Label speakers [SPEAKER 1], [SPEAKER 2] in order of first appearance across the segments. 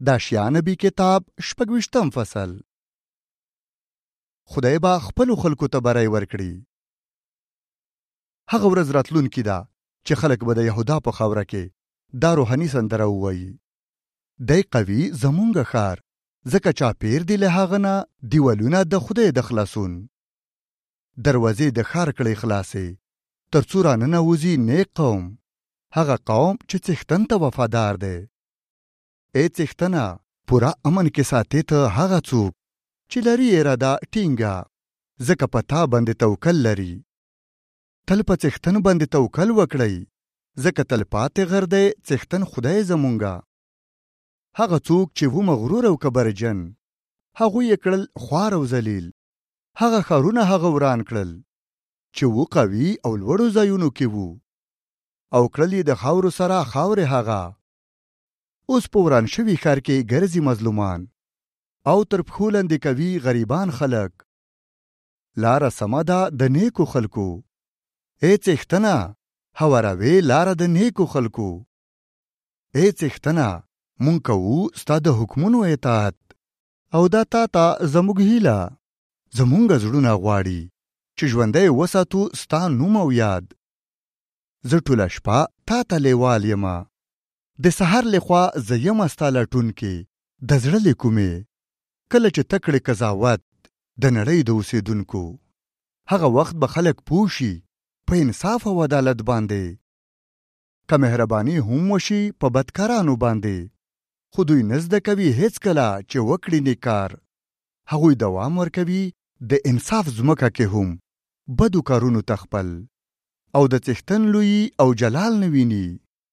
[SPEAKER 1] د اشعیا نبی کتاب 26 فصل. خدای به خپلو خلکو ته بری ورکړي. هغه ورځ راتلونکې ده چې خلک به د یهودا په خاوره کې دا روحاني سندره ووایي: دی قوي زمونږ ښار، ځکه چاپیر دی له هغه نه دیوالونه د خدای د خلاصون. دروازې د ښار کړئ خلاصې، تر څو راننوځي نیک قوم، هغه قوم چې څښتن ته وفادار دی. ای څښتنه، پوره امن کې ساتې ته هغه څوک چې لري اراده ټینګه، ځکه په تا باندې توکل لري. تل په څښتن باندې توکل وکړئ، ځکه تل پاتې غر دی څښتن خدای زمونږه. هغه څوک چې و مغرور او کبرجن، هغوی یې کړل خوار او ذلیل. هغه ښارونه هغه وران کړل چې و قوي او لوړو ځایونو کې وو، او کړل یې د خاورو سره خاورې هغه. اوس په وران شوي ښار کې ګرځي مظلومان، او تر پښو لاندې کوي غریبان خلک. لاره سمه ده د نیکو خلکو، ای څښتنه هواروې لاره د نیکو خلکو. ای څښتنه، مونږ کوو ستا د حکمونو اطاعت، او دا تا ته زموږ هیله. زمونږ زړونه غواړي چې ژوندی وساتو ستا نوم او یاد. زه ټوله شپه تا ته لیوال یمه، د سحر لخوا زه یمه ستا لټونکې د زړه له کومې. کله چې ته کړې قضاوت د نړۍ د اوسېدونکو، هغه وخت به خلک پوه شي په انصاف او عدالت باندې. که مهرباني هم وشي په بدکارانو باندې، خو دوی نه زده کوي هېڅکله چې وکړي نیک کار. هغوی دوام ورکوي د انصاف ځمکه کې هم بدو کارونو ته خپل، او د څښتن لوی او جلال نه ویني.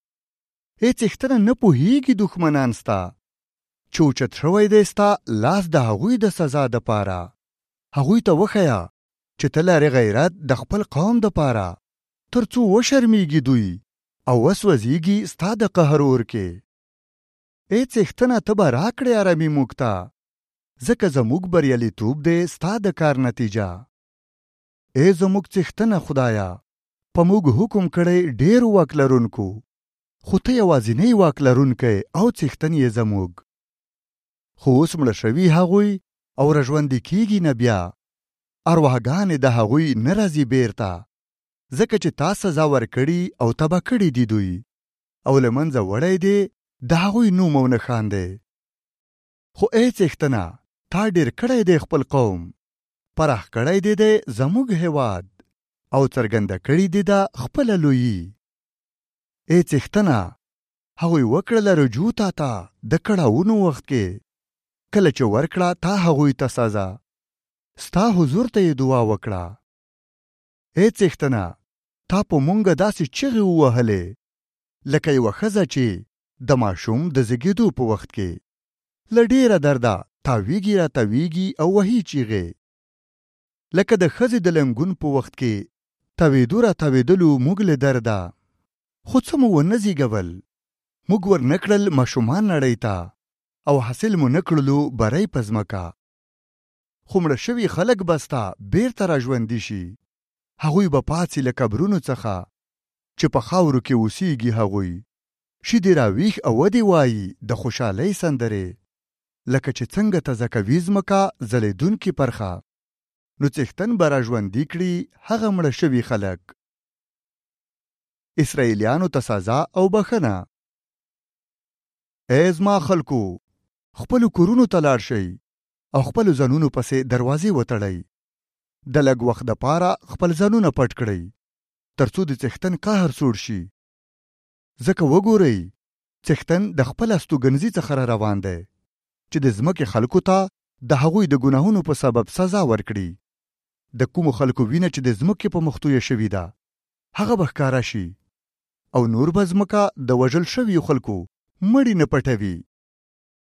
[SPEAKER 1] ای څښتنه، نه پوهیږي دښمنان ستا چې اوچت شوی دی ستا لاس د هغوی د سزا دپاره. هغوی ته وښیه چې ته لرې غیرت د خپل قوم دپاره، تر څو وشرمیږي دوی او وسوځېږي ستا د قهر اور کې. ای څښتنه، ته به راکړې ارامي موږ ته، ځکه زموږ بریالیتوب دی ستا د کار نتیجه. ای زموږ څښتنه خدایه، په موږ حکم کړی ډېر واک لرونکو، خو ته یوازینی واک لرونکی او څښتن یې زموږ. خو اوس مړه شوي هغوی او راژوندي کیږي نه بیا، ارواحګانې د هغوی نه راځي بیرته، ځکه چې تا سزا ورکړي او تباه کړي دي دوی، او له منځه وړی دی د هغوی نوم او نښان دی. خو ای څښتنه، تا ډېر کړی دی خپل قوم، پراخ کړی دی زموږ هېواد، او څرګنده کړي دی دا خپله لویي. ای څښتنه، هغوی وکړله رجوع تا ته د کړاوونو وخت کې، کله چې ورکړه تا هغوی ته سزا، ستا حضور ته یې دعا وکړه. ای څښتنه، تا په مونږه داسې چغې ووهلې لکه یوه ښځه چې د ماشوم د زیږېدو په وخت کې له ډېره درده تاویږي را تاویږي او وهي چیغې، لکه د ښځې د لنګون په وخت کې تاوېدو را تاوېدلو موږ له درده. خو څه مو ونه زیږول، موږ ور نه کړل ماشومان نړۍ ته، او حاصل مو نه کړلو بری په ځمکه. خو مړه شوي خلک به ستا بیرته را ژوندي شي، هغوی به پاڅي له قبرونو څخه چې په خاورو کې اوسیږي هغوی. شیدې راویښ او ودې وایي د خوشحالۍ سندرې، لکه چې څنګه تازه کوي ځمکه ځلېدونکې پرخه، نو څښتن به را ژوندي کړي هغه مړه شوي خلک. اسرائیلیانو ته سزا او بخښنه. ای زما خلکو، خپلو کورونو ته لاړ شئ او خپلو ځانونو پسې دروازې وتړئ. د لږ وخت دپاره خپل ځانونه پټ کړئ، تر څو د څښتن قهر سوړ شي. ځکه وګورئ، څښتن د خپل استوګنځي څخه را روان دی چې د ځمکې خلکو ته د هغوی د ګناهونو په سبب سزا ورکړي. د کومو خلکو وینه چې د ځمکې په مخ تویه شوې ده، هغه به ښکاره شي، او نور به ځمکه د وژل شویو خلکو مړي نه پټوي.